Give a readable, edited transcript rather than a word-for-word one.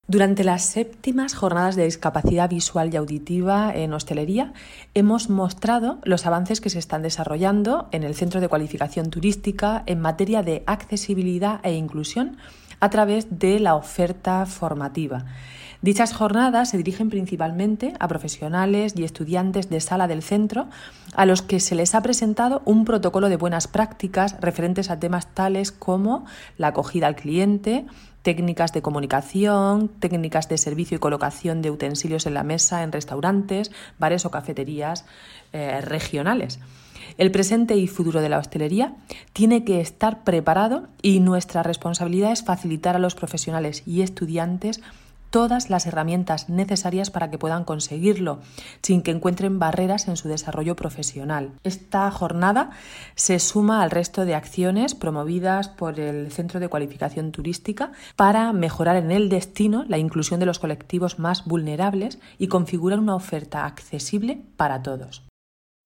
Durante las séptimas jornadas de discapacidad visual y auditiva en hostelería, hemos mostrado los avances que se están desarrollando en el Centro de Cualificación Turística en materia de accesibilidad e inclusión a través de la oferta formativa. Dichas jornadas se dirigen principalmente a profesionales y estudiantes de sala del centro a los que se les ha presentado un protocolo de buenas prácticas referentes a temas tales como la acogida al cliente, técnicas de comunicación, técnicas de servicio y colocación de utensilios en la mesa en restaurantes, bares o cafeterías regionales. El presente y futuro de la hostelería tiene que estar preparado y nuestra responsabilidad es facilitar a los profesionales y estudiantes todas las herramientas necesarias para que puedan conseguirlo, sin que encuentren barreras en su desarrollo profesional. Esta jornada se suma al resto de acciones promovidas por el Centro de Cualificación Turística para mejorar en el destino la inclusión de los colectivos más vulnerables y configurar una oferta accesible para todos.